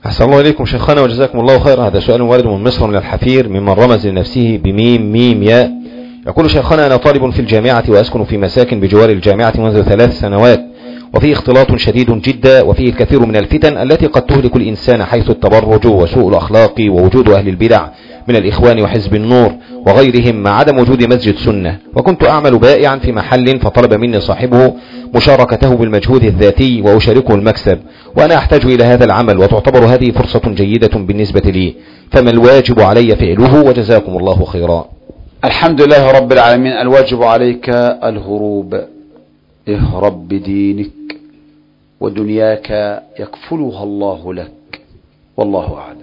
أحسن الله إليكم شيخنا وجزاكم الله خيرا. هذا سؤال وارد من مصر من الحفير ممن رمز لنفسه بميم ميم ياء. يقول شيخنا: أنا طالب في الجامعة وأسكن في مساكن بجوار الجامعة منذ 3 سنوات، وفيه اختلاط شديد جدا، وفيه الكثير من الفتن التي قد تهلك الإنسان، حيث التبرج وسوء الأخلاق ووجود أهل البدع من الإخوان وحزب النور وغيرهم، مع عدم وجود مسجد سنة. وكنت أعمل بائعا في محل، فطلب مني صاحبه مشاركته بالمجهود الذاتي وأشاركه المكسب، وأنا أحتاج إلى هذا العمل، وتعتبر هذه فرصة جيدة بالنسبة لي، فما الواجب علي فعله؟ وجزاكم الله خيرا. الحمد لله رب العالمين. الواجب عليك الهروب، اهرب بدينك ودنياك يكفلها الله لك، والله أعلم.